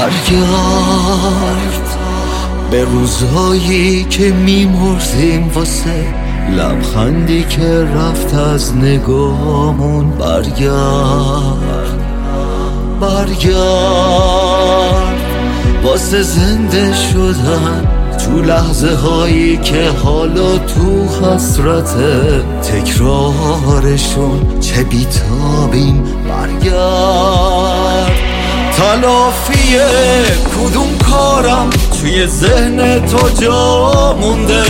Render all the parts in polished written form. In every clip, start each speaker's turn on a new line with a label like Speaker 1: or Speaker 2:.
Speaker 1: برگرد به روزهایی که میمردیم واسه لبخندی که رفت از نگاهمون. برگرد واسه زنده شدن تو لحظه هایی که حالا تو حسرت تکرارشون چه بیتابیم. برگرد تلافی کدوم کارم توی ذهن تو جا مونده،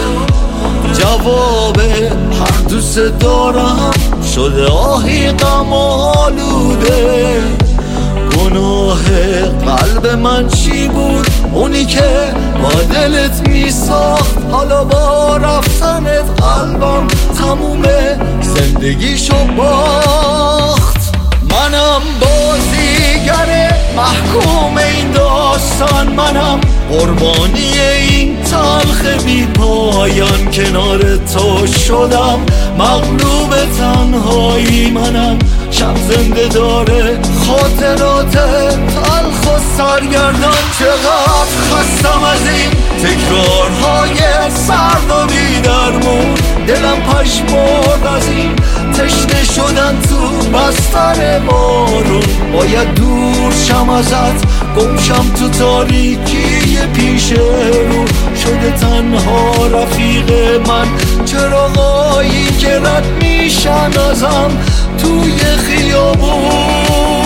Speaker 1: جواب هر دوست دارم شده آهی غم آلوده. گناه قلب من چی بود اونی که با دلت میساخت؟ حالا با رفتنت قلبم تمومه زندگیشو باخت. منم بازیگر محکوم این داستان، منم قربانی این تلخ بی پایان. کنار تو شدم مغلوب تنهایی، منم شب زنده داره خاطرات تلخ و سرگردان. چقدر خستم از این تکرارهای سرد و بی درمون، دلم پشمرد از این تشنه شدن تو بستر بارون. باید دور شم ازت، گم شم تو تاریکی پیش رو. شده تنها رفیق من چراغایی که رد میشن ازم توی خیابون.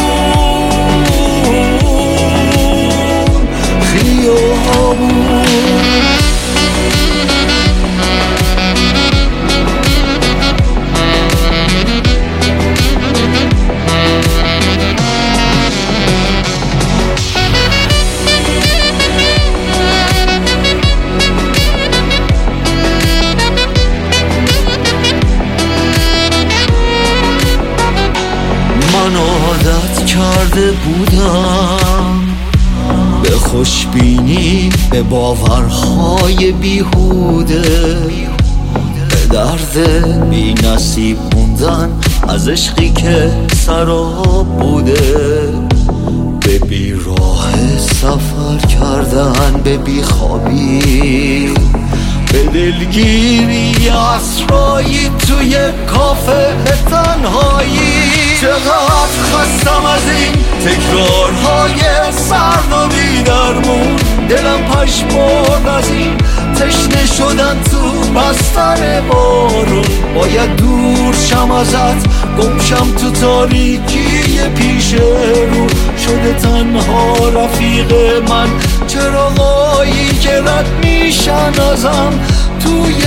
Speaker 1: من عادت کرده بودم به خوشبینی، به باورهای بیهوده، به درد بی نصیب موندن از عشقی که سراب بوده، به بیراه سفر کردن، به بیخوابی، به دلگیری اسرایی توی کافه تنهایی. چقدر خستم از این تکرارهای سرد و بی درمون، دلم پشمرد از این تشنه شدن تو بستر بارون. باید دور شم ازت، گم شم تو تاریکی پیش رو. شده تنها رفیق من چراغایی که رد میشن ازم توی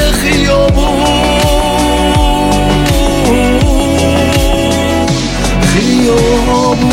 Speaker 1: خیابون.